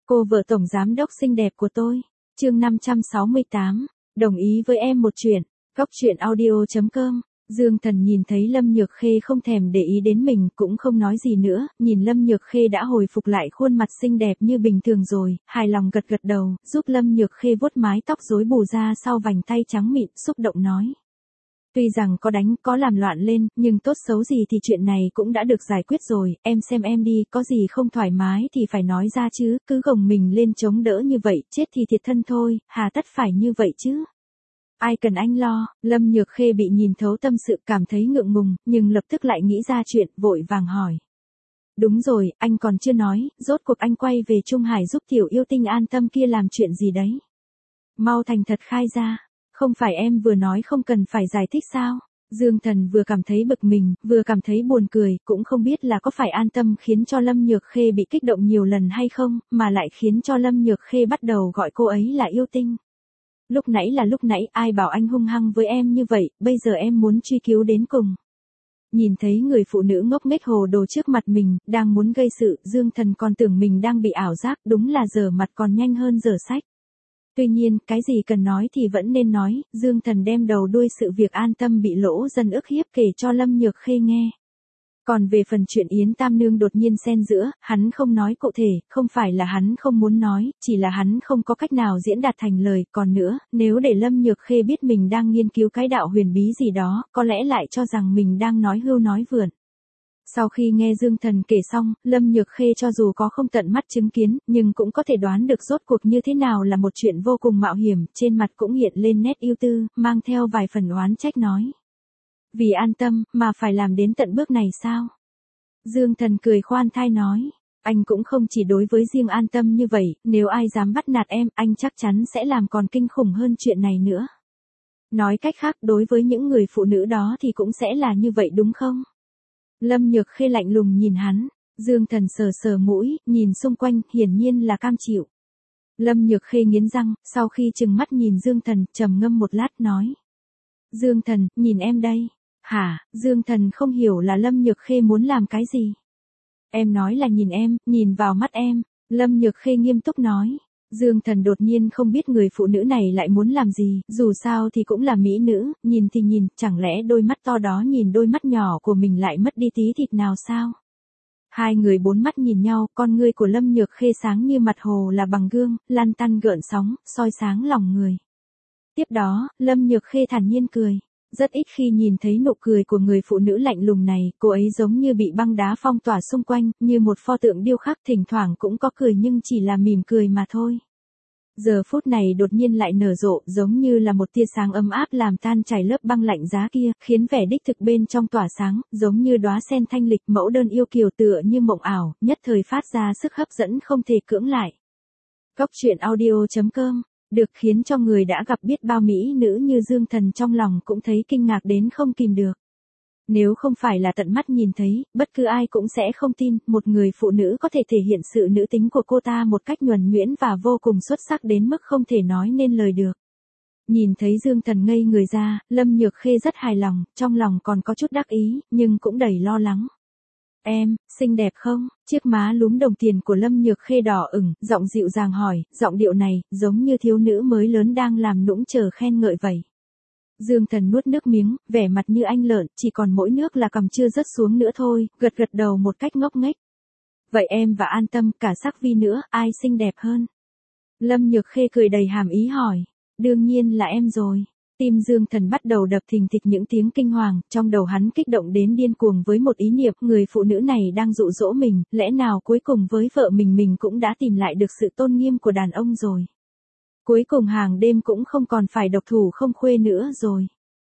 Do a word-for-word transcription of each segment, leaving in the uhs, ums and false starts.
Cô vợ tổng giám đốc xinh đẹp của tôi. Chương năm trăm sáu mươi tám, đồng ý với em một chuyện. Góc truyện audio chấm com. Dương Thần nhìn thấy Lâm Nhược Khê không thèm để ý đến mình, cũng không nói gì nữa, nhìn Lâm Nhược Khê đã hồi phục lại khuôn mặt xinh đẹp như bình thường rồi, hài lòng gật gật đầu, giúp Lâm Nhược Khê vuốt mái tóc rối bù ra sau vành tay trắng mịn, xúc động nói. Tuy rằng có đánh, có làm loạn lên, nhưng tốt xấu gì thì chuyện này cũng đã được giải quyết rồi, em xem em đi, có gì không thoải mái thì phải nói ra chứ, cứ gồng mình lên chống đỡ như vậy, chết thì thiệt thân thôi, hà tất phải như vậy chứ. Ai cần anh lo. Lâm Nhược Khê bị nhìn thấu tâm sự, cảm thấy ngượng ngùng, nhưng lập tức lại nghĩ ra chuyện, vội vàng hỏi. Đúng rồi, anh còn chưa nói, rốt cuộc anh quay về Trung Hải giúp tiểu yêu tinh An Tâm kia làm chuyện gì đấy? Mau thành thật khai ra, không phải em vừa nói không cần phải giải thích sao? Dương Thần vừa cảm thấy bực mình, vừa cảm thấy buồn cười, cũng không biết là có phải An Tâm khiến cho Lâm Nhược Khê bị kích động nhiều lần hay không, mà lại khiến cho Lâm Nhược Khê bắt đầu gọi cô ấy là yêu tinh. Lúc nãy là lúc nãy, ai bảo anh hung hăng với em như vậy, bây giờ em muốn truy cứu đến cùng. Nhìn thấy người phụ nữ ngốc nghếch hồ đồ trước mặt mình, đang muốn gây sự, Dương Thần còn tưởng mình đang bị ảo giác, đúng là giở mặt còn nhanh hơn giở sách. Tuy nhiên, cái gì cần nói thì vẫn nên nói, Dương Thần đem đầu đuôi sự việc An Tâm bị Lỗ Dân ức hiếp kể cho Lâm Nhược Khê nghe. Còn về phần chuyện Yến Tam Nương đột nhiên xen giữa, hắn không nói cụ thể, không phải là hắn không muốn nói, chỉ là hắn không có cách nào diễn đạt thành lời, còn nữa, nếu để Lâm Nhược Khê biết mình đang nghiên cứu cái đạo huyền bí gì đó, có lẽ lại cho rằng mình đang nói hưu nói vượn. Sau khi nghe Dương Thần kể xong, Lâm Nhược Khê cho dù có không tận mắt chứng kiến, nhưng cũng có thể đoán được rốt cuộc như thế nào là một chuyện vô cùng mạo hiểm, trên mặt cũng hiện lên nét ưu tư, mang theo vài phần oán trách nói. Vì An Tâm, mà phải làm đến tận bước này sao? Dương Thần cười khoan thai nói, anh cũng không chỉ đối với riêng An Tâm như vậy, nếu ai dám bắt nạt em, anh chắc chắn sẽ làm còn kinh khủng hơn chuyện này nữa. Nói cách khác, đối với những người phụ nữ đó thì cũng sẽ là như vậy đúng không? Lâm Nhược Khê lạnh lùng nhìn hắn, Dương Thần sờ sờ mũi, nhìn xung quanh, hiển nhiên là cam chịu. Lâm Nhược Khê nghiến răng, sau khi trừng mắt nhìn Dương Thần, trầm ngâm một lát nói. Dương Thần, nhìn em đây. Hả? Dương Thần không hiểu là Lâm Nhược Khê muốn làm cái gì. Em nói là nhìn em, nhìn vào mắt em. Lâm Nhược Khê nghiêm túc nói. Dương Thần đột nhiên không biết người phụ nữ này lại muốn làm gì, dù sao thì cũng là mỹ nữ, nhìn thì nhìn, chẳng lẽ đôi mắt to đó nhìn đôi mắt nhỏ của mình lại mất đi tí thịt nào sao? Hai người bốn mắt nhìn nhau, con ngươi của Lâm Nhược Khê sáng như mặt hồ là bằng gương, lăn tăn gợn sóng, soi sáng lòng người. Tiếp đó, Lâm Nhược Khê thản nhiên cười. Rất ít khi nhìn thấy nụ cười của người phụ nữ lạnh lùng này, cô ấy giống như bị băng đá phong tỏa xung quanh, như một pho tượng điêu khắc, thỉnh thoảng cũng có cười nhưng chỉ là mỉm cười mà thôi. Giờ phút này đột nhiên lại nở rộ, giống như là một tia sáng ấm áp làm tan chảy lớp băng lạnh giá kia, khiến vẻ đích thực bên trong tỏa sáng, giống như đóa sen thanh lịch, mẫu đơn yêu kiều tựa như mộng ảo, nhất thời phát ra sức hấp dẫn không thể cưỡng lại. Góc truyện audio chấm com. Được khiến cho người đã gặp biết bao mỹ nữ như Dương Thần trong lòng cũng thấy kinh ngạc đến không kìm được. Nếu không phải là tận mắt nhìn thấy, bất cứ ai cũng sẽ không tin, một người phụ nữ có thể thể hiện sự nữ tính của cô ta một cách nhuần nhuyễn và vô cùng xuất sắc đến mức không thể nói nên lời được. Nhìn thấy Dương Thần ngây người ra, Lâm Nhược Khê rất hài lòng, trong lòng còn có chút đắc ý, nhưng cũng đầy lo lắng. Em, xinh đẹp không? Chiếc má lúm đồng tiền của Lâm Nhược Khê đỏ ửng, giọng dịu dàng hỏi, giọng điệu này, giống như thiếu nữ mới lớn đang làm nũng chờ khen ngợi vậy. Dương Thần nuốt nước miếng, vẻ mặt như anh lợn, chỉ còn mỗi nước là cầm chưa rớt xuống nữa thôi, gật gật đầu một cách ngốc nghếch. Vậy em và An Tâm, cả Sắc Vi nữa, ai xinh đẹp hơn? Lâm Nhược Khê cười đầy hàm ý hỏi, đương nhiên là em rồi. Tim Dương Thần bắt đầu đập thình thịch những tiếng kinh hoàng, trong đầu hắn kích động đến điên cuồng với một ý niệm, người phụ nữ này đang dụ dỗ mình, lẽ nào cuối cùng với vợ mình mình cũng đã tìm lại được sự tôn nghiêm của đàn ông rồi. Cuối cùng hàng đêm cũng không còn phải độc thủ không khuê nữa rồi.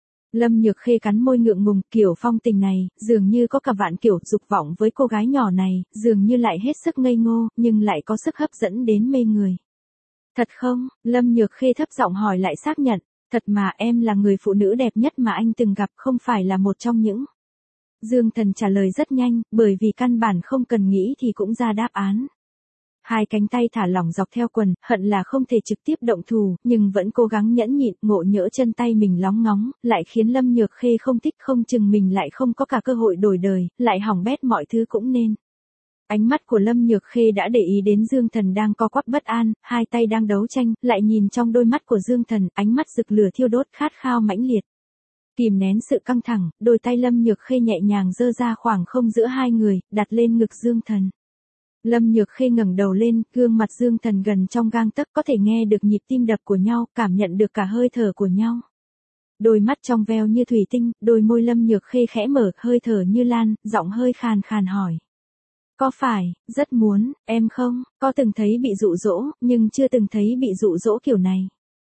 Lâm Nhược Khê cắn môi ngượng ngùng, kiểu phong tình này, dường như có cả vạn kiểu dục vọng với cô gái nhỏ này, dường như lại hết sức ngây ngô, nhưng lại có sức hấp dẫn đến mê người. Thật không? Lâm Nhược Khê thấp giọng hỏi lại xác nhận. Thật mà, em là người phụ nữ đẹp nhất mà anh từng gặp, không phải là một trong những. Dương Thần trả lời rất nhanh, bởi vì căn bản không cần nghĩ thì cũng ra đáp án. Hai cánh tay thả lỏng dọc theo quần, hận là không thể trực tiếp động thủ, nhưng vẫn cố gắng nhẫn nhịn, ngộ nhỡ chân tay mình lóng ngóng, lại khiến Lâm Nhược Khê không thích, không chừng mình lại không có cả cơ hội đổi đời, lại hỏng bét mọi thứ cũng nên. Ánh mắt của Lâm Nhược Khê đã để ý đến Dương Thần đang co quắp bất an, hai tay đang đấu tranh, lại nhìn trong đôi mắt của Dương Thần, ánh mắt rực lửa thiêu đốt khát khao mãnh liệt. Kìm nén sự căng thẳng, đôi tay Lâm Nhược Khê nhẹ nhàng giơ ra khoảng không giữa hai người, đặt lên ngực Dương Thần. Lâm Nhược Khê ngẩng đầu lên, gương mặt Dương Thần gần trong gang tấc, có thể nghe được nhịp tim đập của nhau, cảm nhận được cả hơi thở của nhau. Đôi mắt trong veo như thủy tinh, đôi môi Lâm Nhược Khê khẽ mở, hơi thở như lan, giọng hơi khàn khàn hỏi. Có phải, rất muốn, em không, có từng thấy bị dụ dỗ, nhưng chưa từng thấy bị dụ dỗ kiểu này.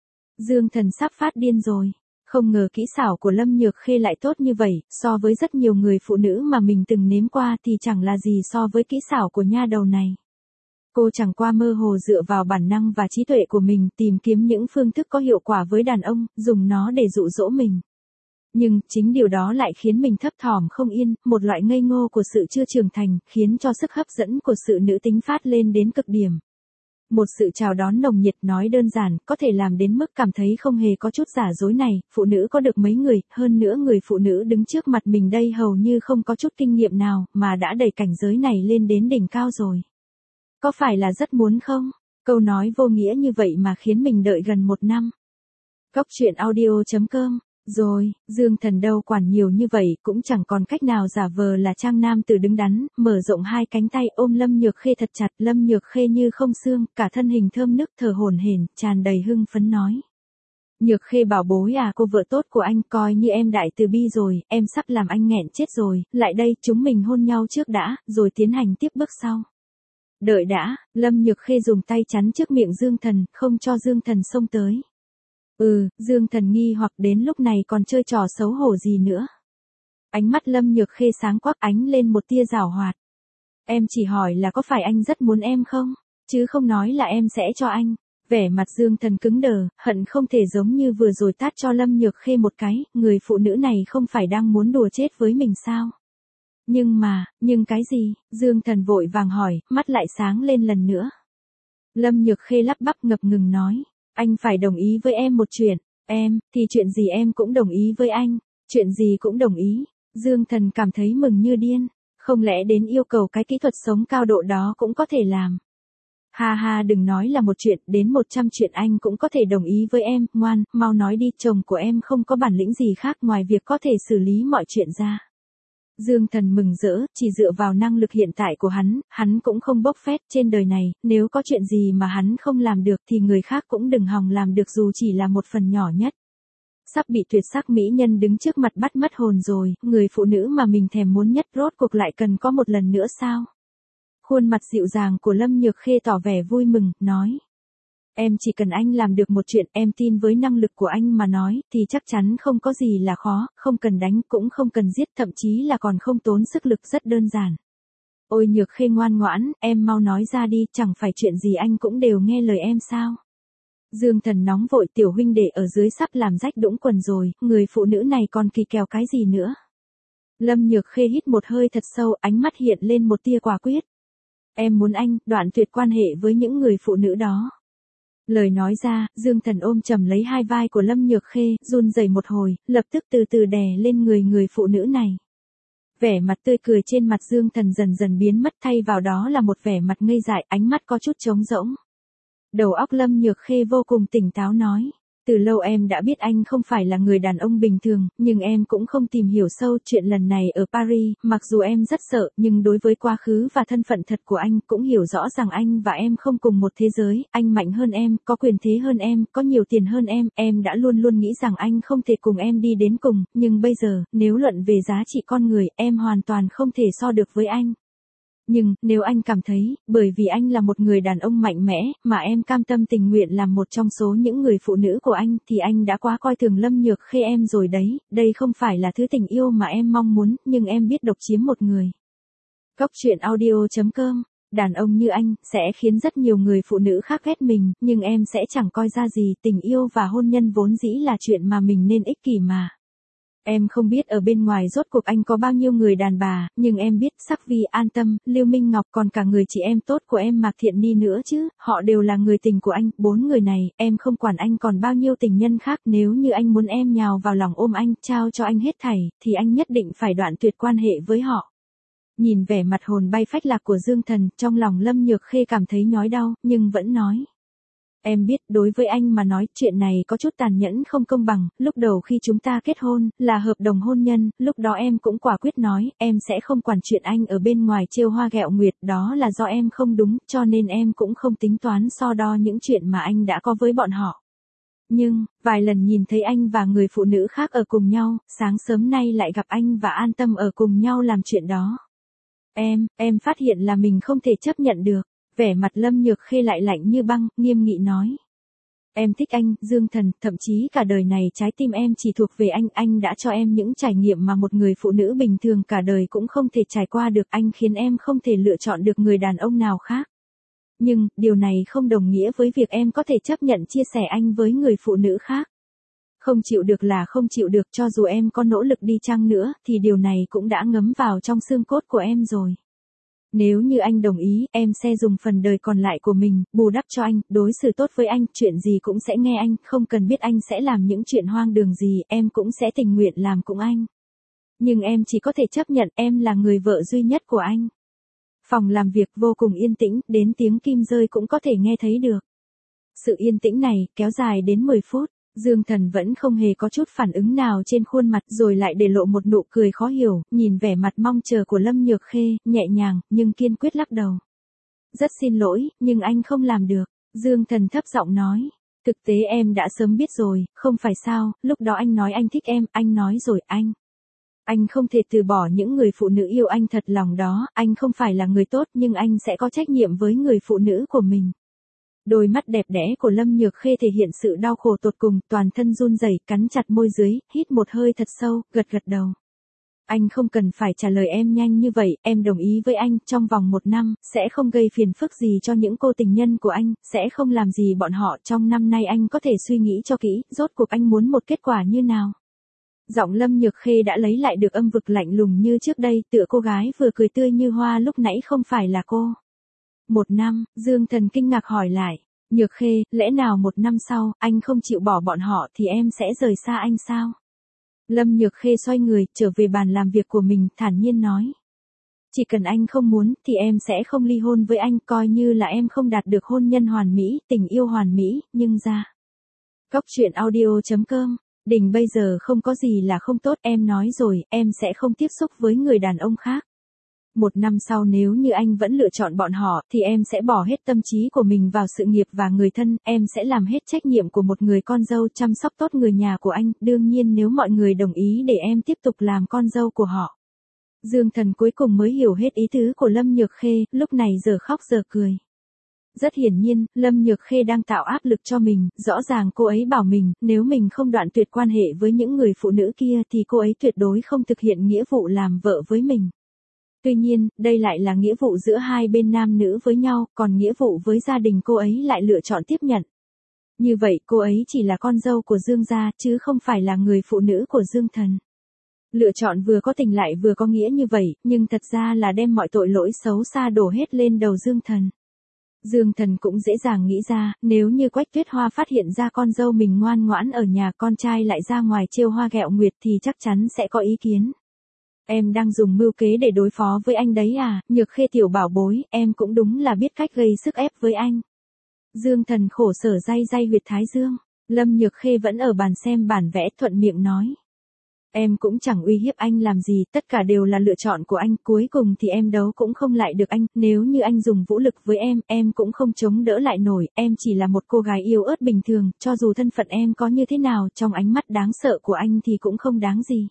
Dương Thần sắp phát điên rồi. Không ngờ kỹ xảo của Lâm Nhược Khê lại tốt như vậy, so với rất nhiều người phụ nữ mà mình từng nếm qua thì chẳng là gì so với kỹ xảo của nha đầu này. Cô chẳng qua mơ hồ dựa vào bản năng và trí tuệ của mình tìm kiếm những phương thức có hiệu quả với đàn ông, dùng nó để dụ dỗ mình. Nhưng, chính điều đó lại khiến mình thấp thỏm không yên, một loại ngây ngô của sự chưa trưởng thành, khiến cho sức hấp dẫn của sự nữ tính phát lên đến cực điểm. Một sự chào đón nồng nhiệt nói đơn giản, có thể làm đến mức cảm thấy không hề có chút giả dối này, phụ nữ có được mấy người, hơn nữa người phụ nữ đứng trước mặt mình đây hầu như không có chút kinh nghiệm nào, mà đã đẩy cảnh giới này lên đến đỉnh cao rồi. Có phải là rất muốn không? Câu nói vô nghĩa như vậy mà khiến mình đợi gần một năm. Góc truyện audio chấm com. Rồi, Dương Thần đâu quản nhiều như vậy, cũng chẳng còn cách nào giả vờ là trang nam tử đứng đắn, mở rộng hai cánh tay ôm Lâm Nhược Khê thật chặt, Lâm Nhược Khê như không xương, cả thân hình thơm nức thở hổn hển, tràn đầy hưng phấn nói. Nhược Khê bảo bối à, cô vợ tốt của anh, coi như em đại từ bi rồi, em sắp làm anh nghẹn chết rồi, lại đây, chúng mình hôn nhau trước đã, rồi tiến hành tiếp bước sau. Đợi đã, Lâm Nhược Khê dùng tay chắn trước miệng Dương Thần, không cho Dương Thần xông tới. Ừ, Dương Thần nghi hoặc đến lúc này còn chơi trò xấu hổ gì nữa. Ánh mắt Lâm Nhược Khê sáng quắc ánh lên một tia giảo hoạt. Em chỉ hỏi là có phải anh rất muốn em không, chứ không nói là em sẽ cho anh. Vẻ mặt Dương Thần cứng đờ, hận không thể giống như vừa rồi tát cho Lâm Nhược Khê một cái, người phụ nữ này không phải đang muốn đùa chết với mình sao? Nhưng mà, nhưng cái gì? Dương Thần vội vàng hỏi, mắt lại sáng lên lần nữa. Lâm Nhược Khê lắp bắp ngập ngừng nói. Anh phải đồng ý với em một chuyện, em, thì chuyện gì em cũng đồng ý với anh, chuyện gì cũng đồng ý. Dương Thần cảm thấy mừng như điên, không lẽ đến yêu cầu cái kỹ thuật sống cao độ đó cũng có thể làm. Ha ha, đừng nói là một chuyện, đến một trăm chuyện anh cũng có thể đồng ý với em, ngoan, mau nói đi, chồng của em không có bản lĩnh gì khác ngoài việc có thể xử lý mọi chuyện ra. Dương Thần mừng rỡ, chỉ dựa vào năng lực hiện tại của hắn, hắn cũng không bốc phét trên đời này, nếu có chuyện gì mà hắn không làm được thì người khác cũng đừng hòng làm được dù chỉ là một phần nhỏ nhất. Sắp bị tuyệt sắc mỹ nhân đứng trước mặt bắt mất hồn rồi, người phụ nữ mà mình thèm muốn nhất rốt cuộc lại cần có một lần nữa sao? Khuôn mặt dịu dàng của Lâm Nhược Khê tỏ vẻ vui mừng, nói. Em chỉ cần anh làm được một chuyện, em tin với năng lực của anh mà nói, thì chắc chắn không có gì là khó, không cần đánh, cũng không cần giết, thậm chí là còn không tốn sức lực, rất đơn giản. Ôi Nhược Khê ngoan ngoãn, em mau nói ra đi, chẳng phải chuyện gì anh cũng đều nghe lời em sao? Dương Thần nóng vội, tiểu huynh đệ ở dưới sắp làm rách đũng quần rồi, người phụ nữ này còn kỳ kèo cái gì nữa? Lâm Nhược Khê hít một hơi thật sâu, ánh mắt hiện lên một tia quả quyết. Em muốn anh đoạn tuyệt quan hệ với những người phụ nữ đó. Lời nói ra, Dương Thần ôm chầm lấy hai vai của Lâm Nhược Khê, run rẩy một hồi, lập tức từ từ đè lên người người phụ nữ này. Vẻ mặt tươi cười trên mặt Dương Thần dần dần biến mất, thay vào đó là một vẻ mặt ngây dại, ánh mắt có chút trống rỗng. Đầu óc Lâm Nhược Khê vô cùng tỉnh táo nói. Từ lâu em đã biết anh không phải là người đàn ông bình thường, nhưng em cũng không tìm hiểu sâu chuyện lần này ở Paris, mặc dù em rất sợ, nhưng đối với quá khứ và thân phận thật của anh cũng hiểu rõ rằng anh và em không cùng một thế giới, anh mạnh hơn em, có quyền thế hơn em, có nhiều tiền hơn em, em đã luôn luôn nghĩ rằng anh không thể cùng em đi đến cùng, nhưng bây giờ, nếu luận về giá trị con người, em hoàn toàn không thể so được với anh. Nhưng, nếu anh cảm thấy, bởi vì anh là một người đàn ông mạnh mẽ, mà em cam tâm tình nguyện làm một trong số những người phụ nữ của anh, thì anh đã quá coi thường Lâm Nhược Khê em rồi đấy, đây không phải là thứ tình yêu mà em mong muốn, nhưng em biết độc chiếm một người. Góc truyện audio chấm com, đàn ông như anh, sẽ khiến rất nhiều người phụ nữ khác ghét mình, nhưng em sẽ chẳng coi ra gì, tình yêu và hôn nhân vốn dĩ là chuyện mà mình nên ích kỷ mà. Em không biết ở bên ngoài rốt cuộc anh có bao nhiêu người đàn bà, nhưng em biết, Sắc Vi, An Tâm, Lưu Minh Ngọc, còn cả người chị em tốt của em Mạc Thiện Ni nữa chứ, họ đều là người tình của anh, bốn người này, em không quản anh còn bao nhiêu tình nhân khác, nếu như anh muốn em nhào vào lòng ôm anh, trao cho anh hết thảy, thì anh nhất định phải đoạn tuyệt quan hệ với họ. Nhìn vẻ mặt hồn bay phách lạc của Dương Thần, trong lòng Lâm Nhược Khê cảm thấy nhói đau, nhưng vẫn nói. Em biết đối với anh mà nói chuyện này có chút tàn nhẫn không công bằng, lúc đầu khi chúng ta kết hôn, là hợp đồng hôn nhân, lúc đó em cũng quả quyết nói, em sẽ không quản chuyện anh ở bên ngoài trêu hoa ghẹo nguyệt, đó là do em không đúng, cho nên em cũng không tính toán so đo những chuyện mà anh đã có với bọn họ. Nhưng, vài lần nhìn thấy anh và người phụ nữ khác ở cùng nhau, sáng sớm nay lại gặp anh và an tâm ở cùng nhau làm chuyện đó. Em, em phát hiện là mình không thể chấp nhận được. Vẻ mặt Lâm Nhược Khê lại lạnh như băng, nghiêm nghị nói. Em thích anh, Dương Thần, thậm chí cả đời này trái tim em chỉ thuộc về anh, anh đã cho em những trải nghiệm mà một người phụ nữ bình thường cả đời cũng không thể trải qua được, anh khiến em không thể lựa chọn được người đàn ông nào khác. Nhưng, điều này không đồng nghĩa với việc em có thể chấp nhận chia sẻ anh với người phụ nữ khác. Không chịu được là không chịu được, cho dù em có nỗ lực đi chăng nữa, thì điều này cũng đã ngấm vào trong xương cốt của em rồi. Nếu như anh đồng ý, em sẽ dùng phần đời còn lại của mình, bù đắp cho anh, đối xử tốt với anh, chuyện gì cũng sẽ nghe anh, không cần biết anh sẽ làm những chuyện hoang đường gì, em cũng sẽ tình nguyện làm cùng anh. Nhưng em chỉ có thể chấp nhận em là người vợ duy nhất của anh. Phòng làm việc vô cùng yên tĩnh, đến tiếng kim rơi cũng có thể nghe thấy được. Sự yên tĩnh này, kéo dài đến mười phút. Dương Thần vẫn không hề có chút phản ứng nào trên khuôn mặt, rồi lại để lộ một nụ cười khó hiểu, nhìn vẻ mặt mong chờ của Lâm Nhược Khê, nhẹ nhàng, nhưng kiên quyết lắc đầu. Rất xin lỗi, nhưng anh không làm được. Dương Thần thấp giọng nói. Thực tế em đã sớm biết rồi, không phải sao, lúc đó anh nói anh thích em, anh nói rồi anh. Anh không thể từ bỏ những người phụ nữ yêu anh thật lòng đó, anh không phải là người tốt nhưng anh sẽ có trách nhiệm với người phụ nữ của mình. Đôi mắt đẹp đẽ của Lâm Nhược Khê thể hiện sự đau khổ tột cùng, toàn thân run rẩy, cắn chặt môi dưới, hít một hơi thật sâu, gật gật đầu. Anh không cần phải trả lời em nhanh như vậy, em đồng ý với anh, trong vòng một năm, sẽ không gây phiền phức gì cho những cô tình nhân của anh, sẽ không làm gì bọn họ, trong năm nay anh có thể suy nghĩ cho kỹ, rốt cuộc anh muốn một kết quả như nào. Giọng Lâm Nhược Khê đã lấy lại được âm vực lạnh lùng như trước đây, tựa cô gái vừa cười tươi như hoa lúc nãy không phải là cô. Một năm, Dương Thần kinh ngạc hỏi lại. Nhược Khê, lẽ nào một năm sau, anh không chịu bỏ bọn họ thì em sẽ rời xa anh sao? Lâm Nhược Khê xoay người, trở về bàn làm việc của mình, thản nhiên nói. Chỉ cần anh không muốn, thì em sẽ không ly hôn với anh, coi như là em không đạt được hôn nhân hoàn mỹ, tình yêu hoàn mỹ, nhưng ra. Góc truyện audio chấm com, Đình bây giờ không có gì là không tốt, em nói rồi, em sẽ không tiếp xúc với người đàn ông khác. Một năm sau nếu như anh vẫn lựa chọn bọn họ, thì em sẽ bỏ hết tâm trí của mình vào sự nghiệp và người thân, em sẽ làm hết trách nhiệm của một người con dâu, chăm sóc tốt người nhà của anh, đương nhiên nếu mọi người đồng ý để em tiếp tục làm con dâu của họ. Dương Thần cuối cùng mới hiểu hết ý tứ của Lâm Nhược Khê, lúc này giờ khóc giờ cười. Rất hiển nhiên, Lâm Nhược Khê đang tạo áp lực cho mình, rõ ràng cô ấy bảo mình, nếu mình không đoạn tuyệt quan hệ với những người phụ nữ kia thì cô ấy tuyệt đối không thực hiện nghĩa vụ làm vợ với mình. Tuy nhiên, đây lại là nghĩa vụ giữa hai bên nam nữ với nhau, còn nghĩa vụ với gia đình cô ấy lại lựa chọn tiếp nhận. Như vậy cô ấy chỉ là con dâu của Dương gia, chứ không phải là người phụ nữ của Dương Thần. Lựa chọn vừa có tình lại vừa có nghĩa như vậy, nhưng thật ra là đem mọi tội lỗi xấu xa đổ hết lên đầu Dương Thần. Dương Thần cũng dễ dàng nghĩ ra, nếu như Quách Tuyết Hoa phát hiện ra con dâu mình ngoan ngoãn ở nhà, con trai lại ra ngoài trêu hoa ghẹo nguyệt thì chắc chắn sẽ có ý kiến. Em đang dùng mưu kế để đối phó với anh đấy à, Nhược Khê tiểu bảo bối, em cũng đúng là biết cách gây sức ép với anh. Dương Thần khổ sở day day huyệt thái dương, Lâm Nhược Khê vẫn ở bàn xem bản vẽ, thuận miệng nói. Em cũng chẳng uy hiếp anh làm gì, tất cả đều là lựa chọn của anh, cuối cùng thì em đấu cũng không lại được anh, nếu như anh dùng vũ lực với em, em cũng không chống đỡ lại nổi, em chỉ là một cô gái yếu ớt bình thường, cho dù thân phận em có như thế nào, trong ánh mắt đáng sợ của anh thì cũng không đáng gì.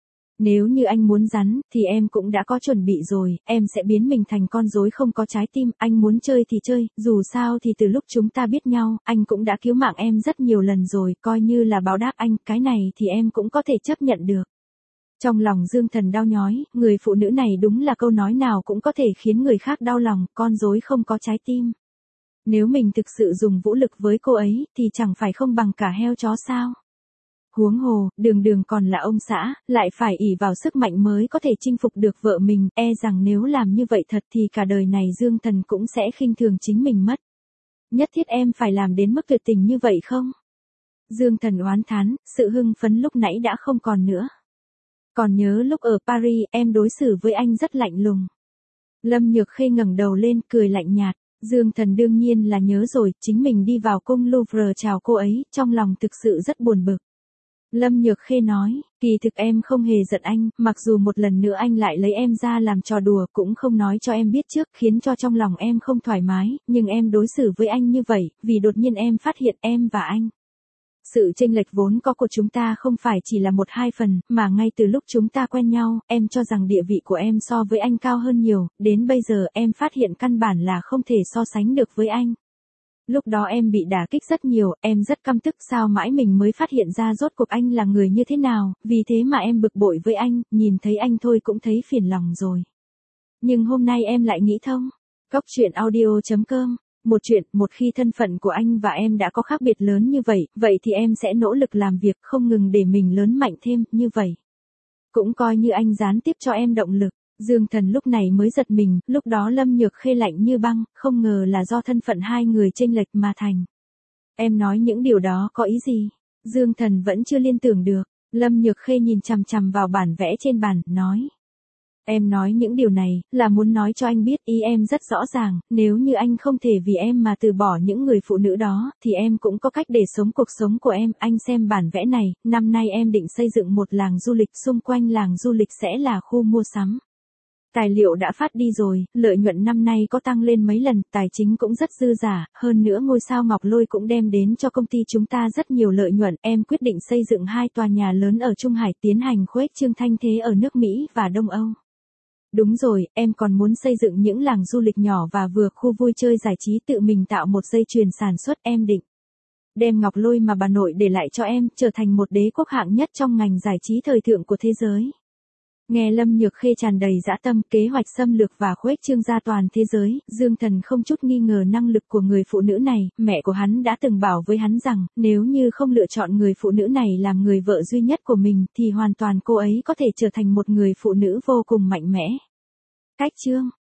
Nếu như anh muốn rắn, thì em cũng đã có chuẩn bị rồi, em sẽ biến mình thành con rối không có trái tim, anh muốn chơi thì chơi, dù sao thì từ lúc chúng ta biết nhau, anh cũng đã cứu mạng em rất nhiều lần rồi, coi như là báo đáp anh, cái này thì em cũng có thể chấp nhận được. Trong lòng Dương Thần đau nhói, người phụ nữ này đúng là câu nói nào cũng có thể khiến người khác đau lòng, con rối không có trái tim. Nếu mình thực sự dùng vũ lực với cô ấy, thì chẳng phải không bằng cả heo chó sao? Huống hồ, Đường Đường còn là ông xã, lại phải ỷ vào sức mạnh mới có thể chinh phục được vợ mình, e rằng nếu làm như vậy thật thì cả đời này Dương Thần cũng sẽ khinh thường chính mình mất. Nhất thiết em phải làm đến mức tuyệt tình như vậy không? Dương Thần oán thán, sự hưng phấn lúc nãy đã không còn nữa. Còn nhớ lúc ở Paris, em đối xử với anh rất lạnh lùng. Lâm Nhược Khê ngẩng đầu lên cười lạnh nhạt. Dương Thần đương nhiên là nhớ rồi, chính mình đi vào cung Louvre chào cô ấy, trong lòng thực sự rất buồn bực. Lâm Nhược Khê nói, kỳ thực em không hề giận anh, mặc dù một lần nữa anh lại lấy em ra làm trò đùa cũng không nói cho em biết trước khiến cho trong lòng em không thoải mái, nhưng em đối xử với anh như vậy, vì đột nhiên em phát hiện em và anh. Sự chênh lệch vốn có của chúng ta không phải chỉ là một hai phần, mà ngay từ lúc chúng ta quen nhau, em cho rằng địa vị của em so với anh cao hơn nhiều, đến bây giờ em phát hiện căn bản là không thể so sánh được với anh. Lúc đó em bị đả kích rất nhiều, em rất căm tức sao mãi mình mới phát hiện ra rốt cuộc anh là người như thế nào, vì thế mà em bực bội với anh, nhìn thấy anh thôi cũng thấy phiền lòng rồi. Nhưng hôm nay em lại nghĩ thông. Góc truyện audio chấm com. Một chuyện, một khi thân phận của anh và em đã có khác biệt lớn như vậy, vậy thì em sẽ nỗ lực làm việc không ngừng để mình lớn mạnh thêm, như vậy. Cũng coi như anh gián tiếp cho em động lực. Dương Thần lúc này mới giật mình, lúc đó Lâm Nhược Khê lạnh như băng, không ngờ là do thân phận hai người chênh lệch mà thành. Em nói những điều đó có ý gì? Dương Thần vẫn chưa liên tưởng được. Lâm Nhược Khê nhìn chằm chằm vào bản vẽ trên bàn, nói. Em nói những điều này, là muốn nói cho anh biết ý em rất rõ ràng, nếu như anh không thể vì em mà từ bỏ những người phụ nữ đó, thì em cũng có cách để sống cuộc sống của em. Anh xem bản vẽ này, năm nay em định xây dựng một làng du lịch, xung quanh làng du lịch sẽ là khu mua sắm. Tài liệu đã phát đi rồi, lợi nhuận năm nay có tăng lên mấy lần, tài chính cũng rất dư giả, hơn nữa ngôi sao Ngọc Lôi cũng đem đến cho công ty chúng ta rất nhiều lợi nhuận. Em quyết định xây dựng hai tòa nhà lớn ở Trung Hải, tiến hành khuếch trương thanh thế ở nước Mỹ và Đông Âu. Đúng rồi, em còn muốn xây dựng những làng du lịch nhỏ và vừa, khu vui chơi giải trí, tự mình tạo một dây chuyền sản xuất. Em định đem Ngọc Lôi mà bà nội để lại cho em, trở thành một đế quốc hạng nhất trong ngành giải trí thời thượng của thế giới. Nghe Lâm Nhược Khê tràn đầy dã tâm, kế hoạch xâm lược và khuếch trương ra toàn thế giới, Dương Thần không chút nghi ngờ năng lực của người phụ nữ này. Mẹ của hắn đã từng bảo với hắn rằng, nếu như không lựa chọn người phụ nữ này làm người vợ duy nhất của mình, thì hoàn toàn cô ấy có thể trở thành một người phụ nữ vô cùng mạnh mẽ. Cách chương